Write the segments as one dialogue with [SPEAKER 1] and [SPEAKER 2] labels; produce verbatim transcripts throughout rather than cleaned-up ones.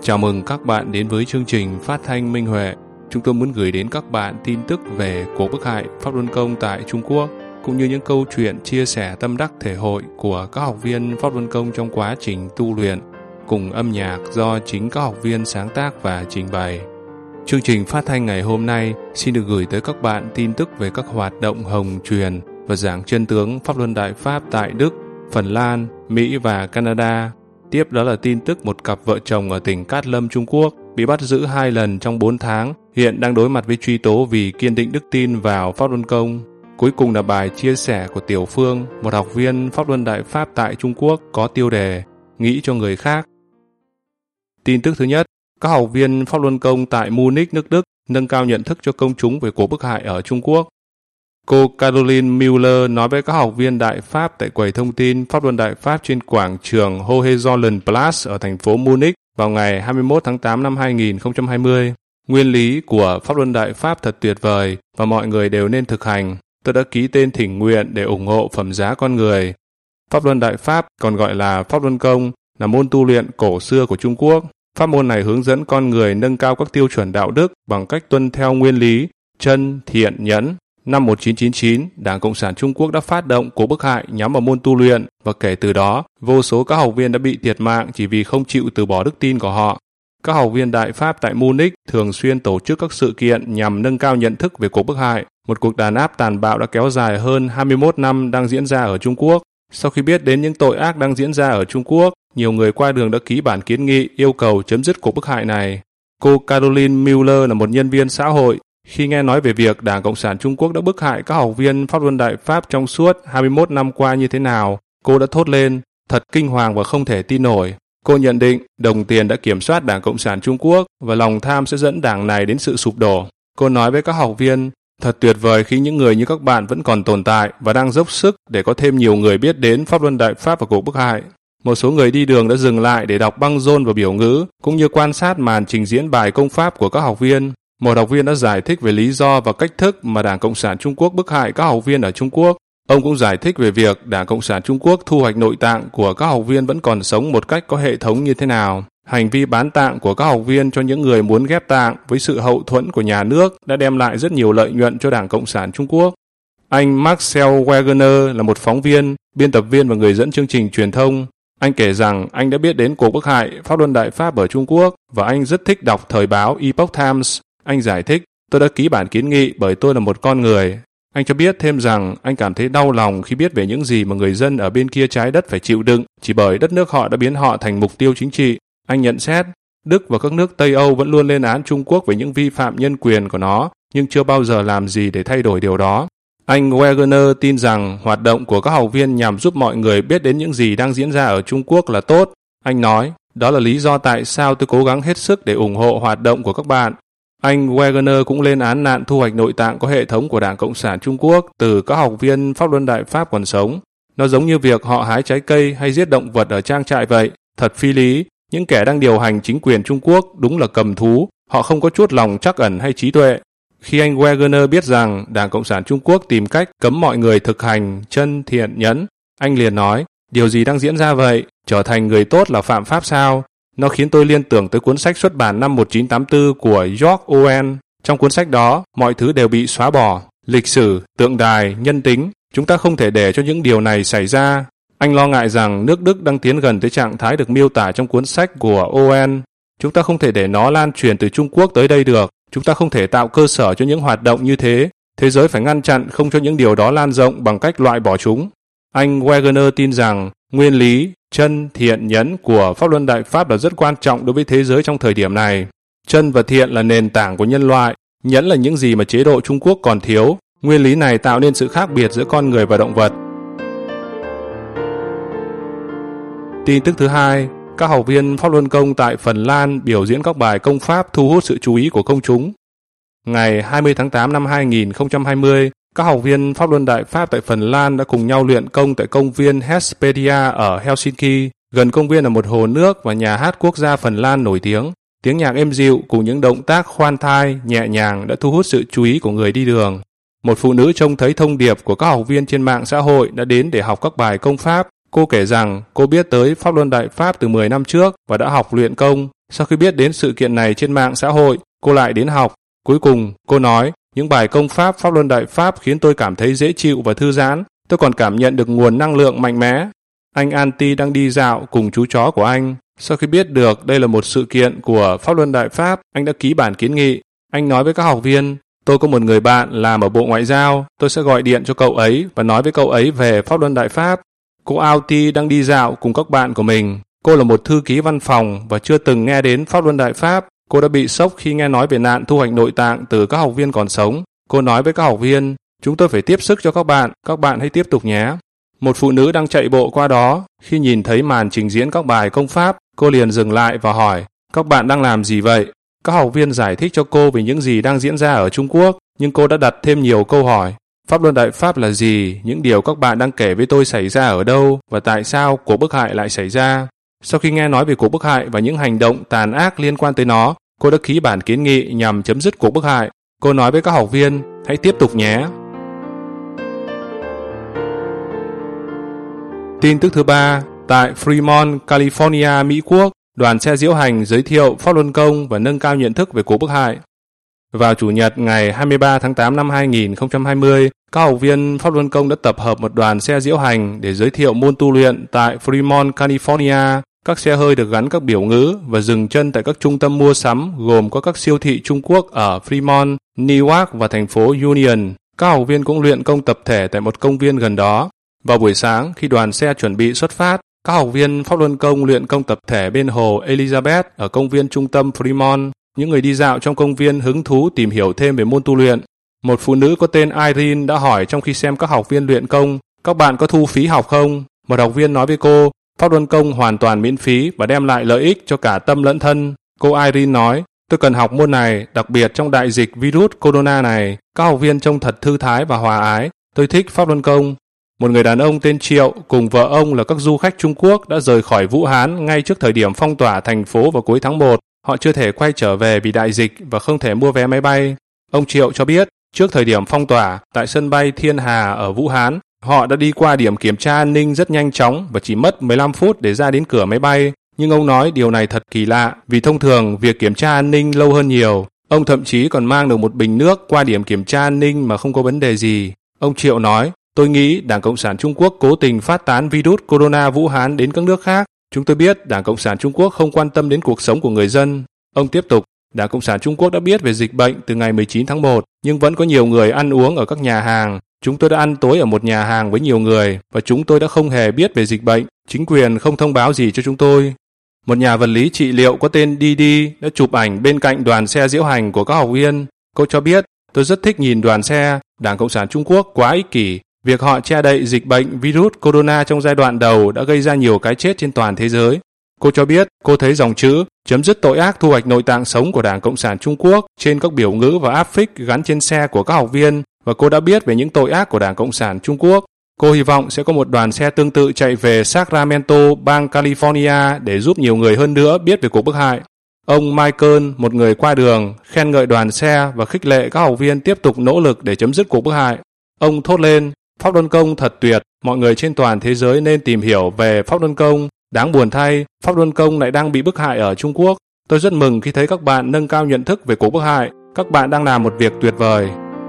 [SPEAKER 1] Chào mừng các bạn đến với chương trình phát thanh Minh Huệ. Chúng tôi muốn gửi đến các bạn tin tức về cuộc bức hại Pháp Luân Công tại Trung Quốc, cũng như những câu chuyện chia sẻ tâm đắc thể hội của các học viên Pháp Luân Công trong quá trình tu luyện, cùng âm nhạc do chính các học viên sáng tác và trình bày. Chương trình phát thanh ngày hôm nay xin được gửi tới các bạn tin tức về các hoạt động hồng truyền và giảng chân tướng Pháp Luân Đại Pháp tại Đức, Phần Lan, Mỹ và Canada. Tiếp đó là tin tức một cặp vợ chồng ở tỉnh Cát Lâm, Trung Quốc bị bắt giữ hai lần trong bốn tháng, hiện đang đối mặt với truy tố vì kiên định đức tin vào Pháp Luân Công. Cuối cùng là bài chia sẻ của Tiểu Phương, một học viên Pháp Luân Đại Pháp tại Trung Quốc có tiêu đề Nghĩ cho người khác. Tin tức thứ nhất, các học viên Pháp Luân Công tại Munich, nước Đức nâng cao nhận thức cho công chúng về cuộc bức hại ở Trung Quốc. Cô Caroline Müller nói với các học viên Đại Pháp tại quầy thông tin Pháp Luân Đại Pháp trên quảng trường Hohenzollernplatz ở thành phố Munich vào ngày hai mươi mốt tháng tám năm hai nghìn không trăm hai mươi. Nguyên lý của Pháp Luân Đại Pháp thật tuyệt vời và mọi người đều nên thực hành. Tôi đã ký tên thỉnh nguyện để ủng hộ phẩm giá con người. Pháp Luân Đại Pháp, còn gọi là Pháp Luân Công, là môn tu luyện cổ xưa của Trung Quốc. Pháp môn này hướng dẫn con người nâng cao các tiêu chuẩn đạo đức bằng cách tuân theo nguyên lý chân, thiện, nhẫn. Năm một nghìn chín trăm chín mươi chín, Đảng Cộng sản Trung Quốc đã phát động cuộc bức hại nhắm vào môn tu luyện và kể từ đó, vô số các học viên đã bị thiệt mạng chỉ vì không chịu từ bỏ đức tin của họ. Các học viên Đại Pháp tại Munich thường xuyên tổ chức các sự kiện nhằm nâng cao nhận thức về cuộc bức hại. Một cuộc đàn áp tàn bạo đã kéo dài hơn hai mươi mốt năm đang diễn ra ở Trung Quốc. Sau khi biết đến những tội ác đang diễn ra ở Trung Quốc, nhiều người qua đường đã ký bản kiến nghị yêu cầu chấm dứt cuộc bức hại này. Cô Caroline Müller là một nhân viên xã hội. Khi nghe nói về việc Đảng Cộng sản Trung Quốc đã bức hại các học viên Pháp Luân Đại Pháp trong suốt hai mươi mốt năm qua như thế nào, cô đã thốt lên, thật kinh hoàng và không thể tin nổi. Cô nhận định đồng tiền đã kiểm soát Đảng Cộng sản Trung Quốc và lòng tham sẽ dẫn đảng này đến sự sụp đổ. Cô nói với các học viên, thật tuyệt vời khi những người như các bạn vẫn còn tồn tại và đang dốc sức để có thêm nhiều người biết đến Pháp Luân Đại Pháp và cuộc bức hại. Một số người đi đường đã dừng lại để đọc băng rôn và biểu ngữ, cũng như quan sát màn trình diễn bài công pháp của các học viên. Một học viên đã giải thích về lý do và cách thức mà Đảng Cộng sản Trung Quốc bức hại các học viên ở Trung Quốc. Ông cũng giải thích về việc Đảng Cộng sản Trung Quốc thu hoạch nội tạng của các học viên vẫn còn sống một cách có hệ thống như thế nào. Hành vi bán tạng của các học viên cho những người muốn ghép tạng với sự hậu thuẫn của nhà nước đã đem lại rất nhiều lợi nhuận cho Đảng Cộng sản Trung Quốc. Anh Marcel Wegener là một phóng viên, biên tập viên và người dẫn chương trình truyền thông. Anh kể rằng anh đã biết đến cuộc bức hại Pháp Luân Đại Pháp ở Trung Quốc và anh rất thích đọc thời báo Epoch Times. Anh giải thích, tôi đã ký bản kiến nghị bởi tôi là một con người. Anh cho biết thêm rằng anh cảm thấy đau lòng khi biết về những gì mà người dân ở bên kia trái đất phải chịu đựng chỉ bởi đất nước họ đã biến họ thành mục tiêu chính trị. Anh nhận xét, Đức và các nước Tây Âu vẫn luôn lên án Trung Quốc về những vi phạm nhân quyền của nó, nhưng chưa bao giờ làm gì để thay đổi điều đó. Anh Wegener tin rằng hoạt động của các học viên nhằm giúp mọi người biết đến những gì đang diễn ra ở Trung Quốc là tốt. Anh nói, đó là lý do tại sao tôi cố gắng hết sức để ủng hộ hoạt động của các bạn. Anh Wegener cũng lên án nạn thu hoạch nội tạng có hệ thống của Đảng Cộng sản Trung Quốc từ các học viên Pháp Luân Đại Pháp còn sống. Nó giống như việc họ hái trái cây hay giết động vật ở trang trại vậy. Thật phi lý, những kẻ đang điều hành chính quyền Trung Quốc đúng là cầm thú, họ không có chút lòng trắc ẩn hay trí tuệ. Khi anh Wegener biết rằng Đảng Cộng sản Trung Quốc tìm cách cấm mọi người thực hành chân, thiện, nhẫn, anh liền nói, điều gì đang diễn ra vậy? Trở thành người tốt là phạm pháp sao? Nó khiến tôi liên tưởng tới cuốn sách xuất bản năm một nghìn chín trăm tám mươi tư của George Orwell. Trong cuốn sách đó, mọi thứ đều bị xóa bỏ. Lịch sử, tượng đài, nhân tính. Chúng ta không thể để cho những điều này xảy ra. Anh lo ngại rằng nước Đức đang tiến gần tới trạng thái được miêu tả trong cuốn sách của Orwell. Chúng ta không thể để nó lan truyền từ Trung Quốc tới đây được. Chúng ta không thể tạo cơ sở cho những hoạt động như thế. Thế giới phải ngăn chặn không cho những điều đó lan rộng bằng cách loại bỏ chúng. Anh Wegener tin rằng nguyên lý chân, thiện, nhẫn của Pháp Luân Đại Pháp là rất quan trọng đối với thế giới trong thời điểm này. Chân và thiện là nền tảng của nhân loại, nhẫn là những gì mà chế độ Trung Quốc còn thiếu. Nguyên lý này tạo nên sự khác biệt giữa con người và động vật. Tin tức thứ hai, các học viên Pháp Luân Công tại Phần Lan biểu diễn các bài công pháp thu hút sự chú ý của công chúng. Ngày hai mươi tháng tám năm hai nghìn không trăm hai mươi, các học viên Pháp Luân Đại Pháp tại Phần Lan đã cùng nhau luyện công tại công viên Hespedia ở Helsinki. Gần công viên là một hồ nước và nhà hát quốc gia Phần Lan nổi tiếng. Tiếng nhạc êm dịu cùng những động tác khoan thai, nhẹ nhàng đã thu hút sự chú ý của người đi đường. Một phụ nữ trông thấy thông điệp của các học viên trên mạng xã hội đã đến để học các bài công pháp. Cô kể rằng cô biết tới Pháp Luân Đại Pháp từ mười năm trước và đã học luyện công. Sau khi biết đến sự kiện này trên mạng xã hội, cô lại đến học. Cuối cùng, cô nói, những bài công pháp Pháp Luân Đại Pháp khiến tôi cảm thấy dễ chịu và thư giãn. Tôi còn cảm nhận được nguồn năng lượng mạnh mẽ. Anh Anti đang đi dạo cùng chú chó của anh. Sau khi biết được đây là một sự kiện của Pháp Luân Đại Pháp, anh đã ký bản kiến nghị. Anh nói với các học viên, tôi có một người bạn làm ở Bộ Ngoại giao, tôi sẽ gọi điện cho cậu ấy và nói với cậu ấy về Pháp Luân Đại Pháp. Cô Auti đang đi dạo cùng các bạn của mình. Cô là một thư ký văn phòng và chưa từng nghe đến Pháp Luân Đại Pháp. Cô đã bị sốc khi nghe nói về nạn thu hoạch nội tạng từ các học viên còn sống. Cô nói với các học viên, chúng tôi phải tiếp sức cho các bạn, các bạn hãy tiếp tục nhé. Một phụ nữ đang chạy bộ qua đó, khi nhìn thấy màn trình diễn các bài công pháp, cô liền dừng lại và hỏi, các bạn đang làm gì vậy? Các học viên giải thích cho cô về những gì đang diễn ra ở Trung Quốc, nhưng cô đã đặt thêm nhiều câu hỏi. Pháp Luân Đại Pháp là gì? Những điều các bạn đang kể với tôi xảy ra ở đâu? Và tại sao cuộc bức hại lại xảy ra? Sau khi nghe nói về cuộc bức hại và những hành động tàn ác liên quan tới nó, cô đã ký bản kiến nghị nhằm chấm dứt cuộc bức hại. Cô nói với các học viên, hãy tiếp tục nhé. Tin tức thứ ba, tại Fremont, California, Mỹ Quốc, đoàn xe diễu hành giới thiệu Pháp Luân Công và nâng cao nhận thức về cuộc bức hại. Vào Chủ nhật ngày hai mươi ba tháng tám năm hai nghìn không trăm hai mươi, các học viên Pháp Luân Công đã tập hợp một đoàn xe diễu hành để giới thiệu môn tu luyện tại Fremont, California. Các xe hơi được gắn các biểu ngữ và dừng chân tại các trung tâm mua sắm gồm có các siêu thị Trung Quốc ở Fremont, Newark và thành phố Union. Các học viên cũng luyện công tập thể tại một công viên gần đó. Vào buổi sáng, khi đoàn xe chuẩn bị xuất phát, các học viên Pháp Luân Công luyện công tập thể bên hồ Elizabeth ở công viên trung tâm Fremont. Những người đi dạo trong công viên hứng thú tìm hiểu thêm về môn tu luyện. Một phụ nữ có tên Irene đã hỏi trong khi xem các học viên luyện công, các bạn có thu phí học không? Một học viên nói với cô, Pháp Luân Công hoàn toàn miễn phí và đem lại lợi ích cho cả tâm lẫn thân. Cô Irene nói, tôi cần học môn này, đặc biệt trong đại dịch virus corona này. Các học viên trông thật thư thái và hòa ái. Tôi thích Pháp Luân Công. Một người đàn ông tên Triệu cùng vợ ông là các du khách Trung Quốc đã rời khỏi Vũ Hán ngay trước thời điểm phong tỏa thành phố vào cuối tháng một. Họ chưa thể quay trở về vì đại dịch và không thể mua vé máy bay. Ông Triệu cho biết, trước thời điểm phong tỏa, tại sân bay Thiên Hà ở Vũ Hán, họ đã đi qua điểm kiểm tra an ninh rất nhanh chóng và chỉ mất mười lăm phút để ra đến cửa máy bay. Nhưng ông nói điều này thật kỳ lạ, vì thông thường việc kiểm tra an ninh lâu hơn nhiều. Ông thậm chí còn mang được một bình nước qua điểm kiểm tra an ninh mà không có vấn đề gì. Ông Triệu nói, tôi nghĩ Đảng Cộng sản Trung Quốc cố tình phát tán virus corona Vũ Hán đến các nước khác. Chúng tôi biết Đảng Cộng sản Trung Quốc không quan tâm đến cuộc sống của người dân. Ông tiếp tục, Đảng Cộng sản Trung Quốc đã biết về dịch bệnh từ ngày mười chín tháng một, nhưng vẫn có nhiều người ăn uống ở các nhà hàng. Chúng tôi đã ăn tối ở một nhà hàng với nhiều người và chúng tôi đã không hề biết về dịch bệnh. Chính quyền không thông báo gì cho chúng tôi. Một nhà vật lý trị liệu có tên Didi đã chụp ảnh bên cạnh đoàn xe diễu hành của các học viên. Cô cho biết, tôi rất thích nhìn đoàn xe. Đảng Cộng sản Trung Quốc quá ích kỷ. Việc họ che đậy dịch bệnh virus corona trong giai đoạn đầu đã gây ra nhiều cái chết trên toàn thế giới. Cô cho biết cô thấy dòng chữ chấm dứt tội ác thu hoạch nội tạng sống của Đảng Cộng sản Trung Quốc trên các biểu ngữ và áp phích gắn trên xe của các học viên và cô đã biết về những tội ác của Đảng Cộng sản Trung Quốc. Cô hy vọng sẽ có một đoàn xe tương tự chạy về Sacramento, bang California để giúp nhiều người hơn nữa biết về cuộc bức hại. Ông Michael, một người qua đường, khen ngợi đoàn xe và khích lệ các học viên tiếp tục nỗ lực để chấm dứt cuộc bức hại. Ông thốt lên, Pháp Luân Công thật tuyệt, mọi người trên toàn thế giới nên tìm hiểu về Pháp Luân Công. Đáng buồn thay, Pháp Luân Công lại đang bị bức hại ở Trung Quốc. Tôi rất mừng khi thấy các bạn nâng cao nhận thức về cuộc bức hại. Các bạn đang làm một việc tuyệt vời.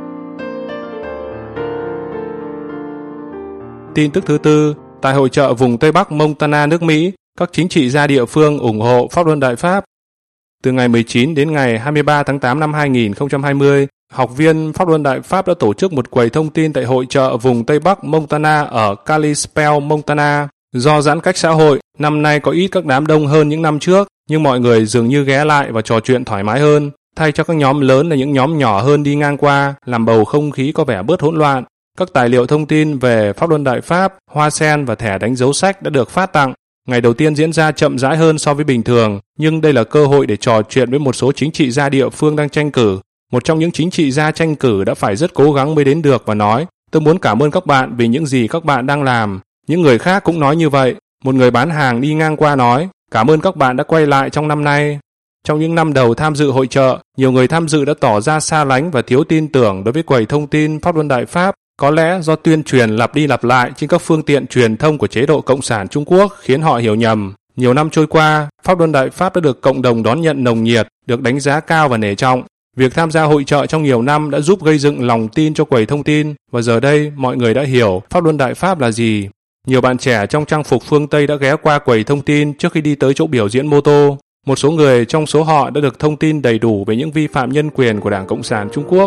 [SPEAKER 1] Tin tức thứ tư, tại hội chợ vùng Tây Bắc Montana nước Mỹ, các chính trị gia địa phương ủng hộ Pháp Luân Đại Pháp. Từ ngày mười chín đến ngày hai mươi ba tháng tám năm hai nghìn không trăm hai mươi, học viên Pháp Luân Đại Pháp đã tổ chức một quầy thông tin tại hội chợ vùng Tây Bắc Montana ở Kalispell, Montana. Do giãn cách xã hội, năm nay có ít các đám đông hơn những năm trước, nhưng mọi người dường như ghé lại và trò chuyện thoải mái hơn, thay cho các nhóm lớn là những nhóm nhỏ hơn đi ngang qua, làm bầu không khí có vẻ bớt hỗn loạn. Các tài liệu thông tin về Pháp Luân Đại Pháp, hoa sen và thẻ đánh dấu sách đã được phát tặng. Ngày đầu tiên diễn ra chậm rãi hơn so với bình thường, nhưng đây là cơ hội để trò chuyện với một số chính trị gia địa phương đang tranh cử. Một trong những chính trị gia tranh cử đã phải rất cố gắng mới đến được và nói, tôi muốn cảm ơn các bạn vì những gì các bạn đang làm. Những người khác cũng nói như vậy. Một người bán hàng đi ngang qua nói, cảm ơn các bạn đã quay lại trong năm nay. Trong những năm đầu tham dự hội chợ, nhiều người tham dự đã tỏ ra xa lánh và thiếu tin tưởng đối với quầy thông tin Pháp Luân Đại Pháp. Có lẽ do tuyên truyền lặp đi lặp lại trên các phương tiện truyền thông của chế độ Cộng sản Trung Quốc khiến họ hiểu nhầm. Nhiều năm trôi qua, Pháp Luân Đại Pháp đã được cộng đồng đón nhận nồng nhiệt, được đánh giá cao và nể trọng. Việc tham gia hội chợ trong nhiều năm đã giúp gây dựng lòng tin cho quầy thông tin, và giờ đây mọi người đã hiểu Pháp Luân Đại Pháp là gì. Nhiều bạn trẻ trong trang phục phương Tây đã ghé qua quầy thông tin trước khi đi tới chỗ biểu diễn mô tô. Một số người trong số họ đã được thông tin đầy đủ về những vi phạm nhân quyền của Đảng Cộng sản Trung Quốc.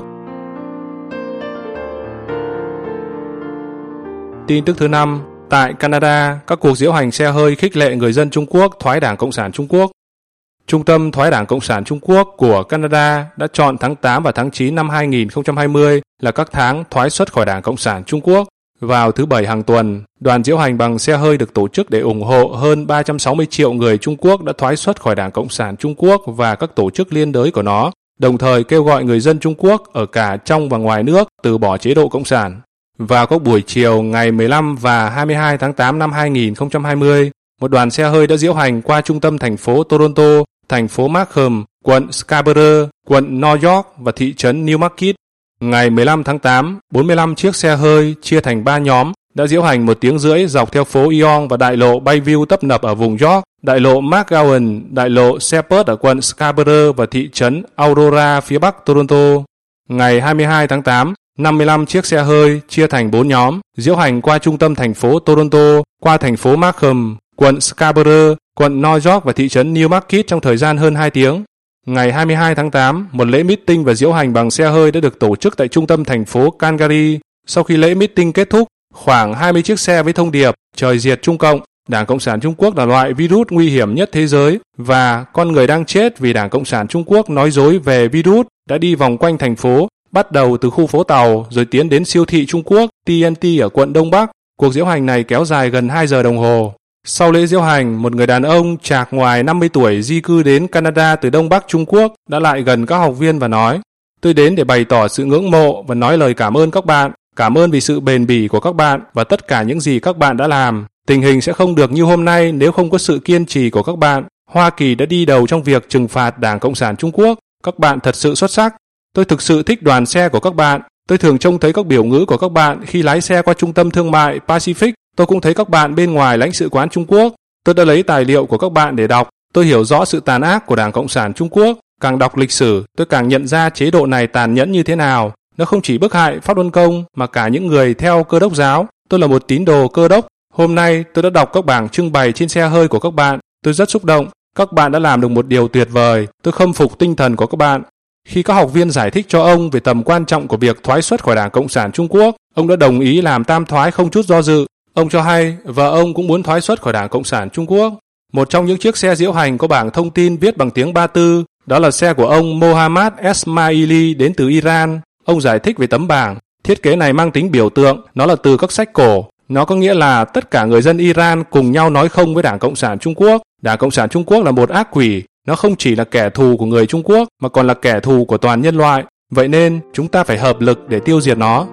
[SPEAKER 1] Tin tức thứ năm, tại Canada, các cuộc diễu hành xe hơi khích lệ người dân Trung Quốc thoái Đảng Cộng sản Trung Quốc. Trung tâm thoái Đảng Cộng sản Trung Quốc của Canada đã chọn tháng tám và tháng chín năm hai nghìn không trăm hai mươi là các tháng thoái xuất khỏi Đảng Cộng sản Trung Quốc. Vào thứ Bảy hàng tuần, đoàn diễu hành bằng xe hơi được tổ chức để ủng hộ hơn ba trăm sáu mươi triệu người Trung Quốc đã thoái xuất khỏi Đảng Cộng sản Trung Quốc và các tổ chức liên đới của nó, đồng thời kêu gọi người dân Trung Quốc ở cả trong và ngoài nước từ bỏ chế độ Cộng sản. Vào các buổi chiều ngày mười lăm và hai mươi hai tháng tám năm hai nghìn không trăm hai mươi, một đoàn xe hơi đã diễu hành qua trung tâm thành phố Toronto, thành phố Markham, quận Scarborough, quận North York và thị trấn Newmarket. Ngày mười lăm tháng tám, bốn mươi lăm chiếc xe hơi chia thành ba nhóm đã diễu hành một tiếng rưỡi dọc theo phố Yonge và đại lộ Bayview tấp nập ở vùng York, đại lộ McGowan, đại lộ Shepherd ở quận Scarborough và thị trấn Aurora phía bắc Toronto. Ngày hai mươi hai tháng tám, năm mươi lăm chiếc xe hơi chia thành bốn nhóm diễu hành qua trung tâm thành phố Toronto, qua thành phố Markham, quận Scarborough, quận North York và thị trấn Newmarket trong thời gian hơn hai tiếng. Ngày hai mươi hai tháng tám, một lễ meeting và diễu hành bằng xe hơi đã được tổ chức tại trung tâm thành phố Calgary. Sau khi lễ meeting kết thúc, khoảng hai mươi chiếc xe với thông điệp "Trời diệt Trung Cộng", Đảng Cộng sản Trung Quốc là loại virus nguy hiểm nhất thế giới và con người đang chết vì Đảng Cộng sản Trung Quốc nói dối về virus đã đi vòng quanh thành phố, bắt đầu từ khu phố tàu rồi tiến đến siêu thị Trung Quốc T N T ở quận Đông Bắc. Cuộc diễu hành này kéo dài gần hai giờ đồng hồ. Sau lễ diễu hành, một người đàn ông chạc ngoài năm mươi tuổi di cư đến Canada từ Đông Bắc Trung Quốc đã lại gần các học viên và nói: "Tôi đến để bày tỏ sự ngưỡng mộ và nói lời cảm ơn các bạn. Cảm ơn vì sự bền bỉ của các bạn và tất cả những gì các bạn đã làm. Tình hình sẽ không được như hôm nay nếu không có sự kiên trì của các bạn. Hoa Kỳ đã đi đầu trong việc trừng phạt Đảng Cộng sản Trung Quốc. Các bạn thật sự xuất sắc. Tôi thực sự thích đoàn xe của các bạn. Tôi thường trông thấy các biểu ngữ của các bạn khi lái xe qua trung tâm thương mại Pacific. Tôi cũng thấy các bạn bên ngoài lãnh sự quán Trung Quốc. Tôi đã lấy tài liệu của các bạn để đọc. Tôi hiểu rõ sự tàn ác của Đảng Cộng sản Trung Quốc. Càng đọc lịch sử, tôi càng nhận ra chế độ này tàn nhẫn như thế nào. Nó không chỉ bức hại Pháp Luân Công mà cả những người theo Cơ đốc giáo. Tôi là một tín đồ Cơ đốc. Hôm nay tôi đã đọc các bảng trưng bày trên xe hơi của các bạn. Tôi rất xúc động. Các bạn đã làm được một điều tuyệt vời. Tôi khâm phục tinh thần của các bạn." Khi các học viên giải thích cho ông về tầm quan trọng của việc thoái xuất khỏi Đảng Cộng sản Trung Quốc, ông đã đồng ý làm tam thoái không chút do dự. Ông cho hay vợ ông cũng muốn thoái xuất khỏi Đảng Cộng sản Trung Quốc. Một trong những chiếc xe diễu hành có bảng thông tin viết bằng tiếng Ba Tư, đó là xe của ông Mohammad Esmaili đến từ Iran. Ông giải thích về tấm bảng. Thiết kế này mang tính biểu tượng, nó là từ các sách cổ. Nó có nghĩa là tất cả người dân Iran cùng nhau nói không với Đảng Cộng sản Trung Quốc. Đảng Cộng sản Trung Quốc là một ác quỷ. Nó không chỉ là kẻ thù của người Trung Quốc mà còn là kẻ thù của toàn nhân loại. Vậy nên chúng ta phải hợp lực để tiêu diệt nó.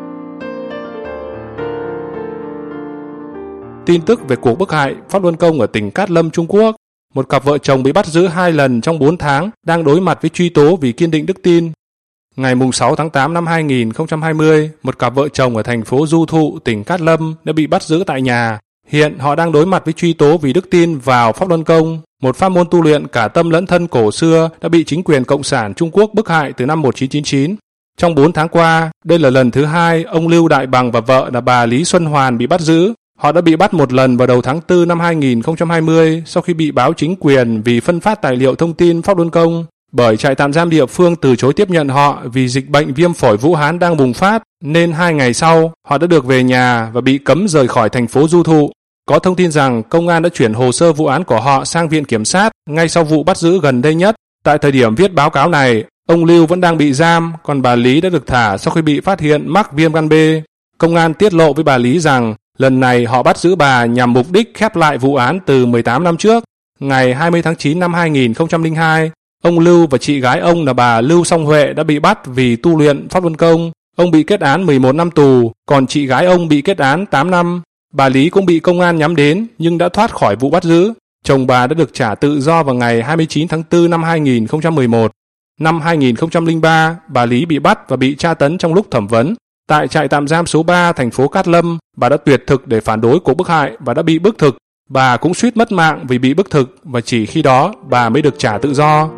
[SPEAKER 1] Tin tức về cuộc bức hại Pháp Luân Công ở tỉnh Cát Lâm, Trung Quốc. Một cặp vợ chồng bị bắt giữ hai lần trong bốn tháng đang đối mặt với truy tố vì kiên định đức tin. Ngày sáu tháng tám năm hai nghìn không trăm hai mươi, một cặp vợ chồng ở thành phố Du Thụ, tỉnh Cát Lâm đã bị bắt giữ tại nhà. Hiện họ đang đối mặt với truy tố vì đức tin vào Pháp Luân Công, một pháp môn tu luyện cả tâm lẫn thân cổ xưa đã bị chính quyền Cộng sản Trung Quốc bức hại từ năm một nghìn chín trăm chín mươi chín. Trong bốn tháng qua, đây là lần thứ hai ông Lưu Đại Bằng và vợ là bà Lý Xuân Hoàn bị bắt giữ. Họ đã bị bắt một lần vào đầu tháng tư năm hai nghìn không trăm hai mươi sau khi bị báo chính quyền vì phân phát tài liệu thông tin Pháp Luân Công. Bởi trại tạm giam địa phương từ chối tiếp nhận họ vì dịch bệnh viêm phổi Vũ Hán đang bùng phát, nên hai ngày sau, họ đã được về nhà và bị cấm rời khỏi thành phố Du Thụ. Có thông tin rằng công an đã chuyển hồ sơ vụ án của họ sang viện kiểm sát ngay sau vụ bắt giữ gần đây nhất. Tại thời điểm viết báo cáo này, ông Lưu vẫn đang bị giam, còn bà Lý đã được thả sau khi bị phát hiện mắc viêm gan B. Công an tiết lộ với bà Lý rằng lần này họ bắt giữ bà nhằm mục đích khép lại vụ án từ mười tám năm trước. Ngày hai mươi tháng chín năm hai nghìn không trăm lẻ hai, ông Lưu và chị gái ông là bà Lưu Song Huệ đã bị bắt vì tu luyện Pháp Luân Công. Ông bị kết án mười một năm tù, còn chị gái ông bị kết án tám năm. Bà Lý cũng bị công an nhắm đến nhưng đã thoát khỏi vụ bắt giữ. Chồng bà đã được trả tự do vào ngày hai mươi chín tháng tư năm hai nghìn không trăm mười một. Năm hai nghìn không trăm lẻ ba, bà Lý bị bắt và bị tra tấn trong lúc thẩm vấn. Tại trại tạm giam số ba thành phố Cát Lâm, bà đã tuyệt thực để phản đối cuộc bức hại và đã bị bức thực. Bà cũng suýt mất mạng vì bị bức thực và chỉ khi đó bà mới được trả tự do.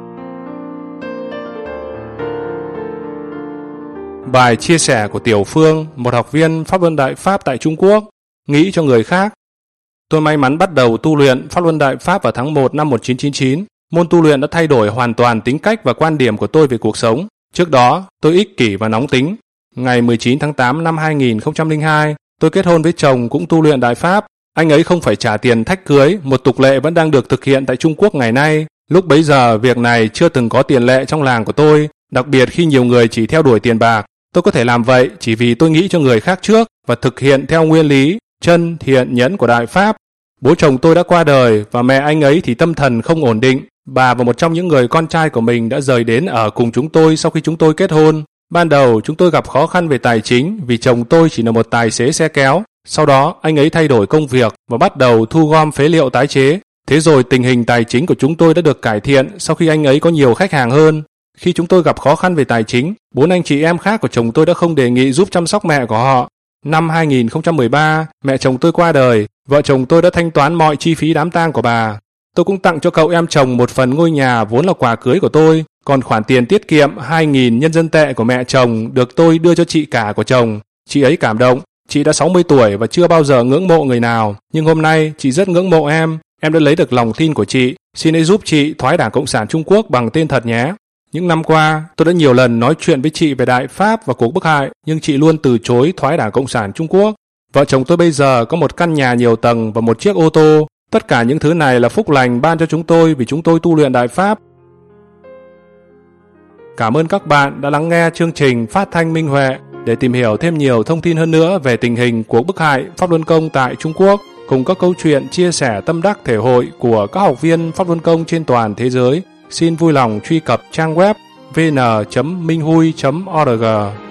[SPEAKER 1] Bài chia sẻ của Tiểu Phương, một học viên Pháp Luân Đại Pháp tại Trung Quốc. Nghĩ cho người khác. Tôi may mắn bắt đầu tu luyện Pháp Luân Đại Pháp vào tháng một năm một nghìn chín trăm chín mươi chín. Môn tu luyện đã thay đổi hoàn toàn tính cách và quan điểm của tôi về cuộc sống. Trước đó, tôi ích kỷ và nóng tính. Ngày mười chín tháng tám năm hai nghìn không trăm lẻ hai, tôi kết hôn với chồng cũng tu luyện Đại Pháp. Anh ấy không phải trả tiền thách cưới, một tục lệ vẫn đang được thực hiện tại Trung Quốc ngày nay. Lúc bấy giờ, việc này chưa từng có tiền lệ trong làng của tôi, đặc biệt khi nhiều người chỉ theo đuổi tiền bạc. Tôi có thể làm vậy chỉ vì tôi nghĩ cho người khác trước và thực hiện theo nguyên lý chân, thiện, nhẫn của Đại Pháp. Bố chồng tôi đã qua đời và mẹ anh ấy thì tâm thần không ổn định. Bà và một trong những người con trai của mình đã rời đến ở cùng chúng tôi sau khi chúng tôi kết hôn. Ban đầu chúng tôi gặp khó khăn về tài chính vì chồng tôi chỉ là một tài xế xe kéo. Sau đó anh ấy thay đổi công việc và bắt đầu thu gom phế liệu tái chế. Thế rồi tình hình tài chính của chúng tôi đã được cải thiện sau khi anh ấy có nhiều khách hàng hơn. Khi chúng tôi gặp khó khăn về tài chính, bốn anh chị em khác của chồng tôi đã không đề nghị giúp chăm sóc mẹ của họ. Năm hai nghìn không trăm mười ba, mẹ chồng tôi qua đời, vợ chồng tôi đã thanh toán mọi chi phí đám tang của bà. Tôi cũng tặng cho cậu em chồng một phần ngôi nhà vốn là quà cưới của tôi, còn khoản tiền tiết kiệm hai nghìn nhân dân tệ của mẹ chồng được tôi đưa cho chị cả của chồng. Chị ấy cảm động, chị đã sáu mươi tuổi và chưa bao giờ ngưỡng mộ người nào, nhưng hôm nay chị rất ngưỡng mộ em, em đã lấy được lòng tin của chị, xin hãy giúp chị thoái Đảng Cộng sản Trung Quốc bằng tên thật nhé. Những năm qua, tôi đã nhiều lần nói chuyện với chị về Đại Pháp và cuộc bức hại, nhưng chị luôn từ chối thoái Đảng Cộng sản Trung Quốc. Vợ chồng tôi bây giờ có một căn nhà nhiều tầng và một chiếc ô tô. Tất cả những thứ này là phúc lành ban cho chúng tôi vì chúng tôi tu luyện Đại Pháp. Cảm ơn các bạn đã lắng nghe chương trình Phát thanh Minh Huệ. Để tìm hiểu thêm nhiều thông tin hơn nữa về tình hình cuộc bức hại Pháp Luân Công tại Trung Quốc, cùng các câu chuyện chia sẻ tâm đắc thể hội của các học viên Pháp Luân Công trên toàn thế giới, xin vui lòng truy cập trang web vn chấm minh hui chấm org.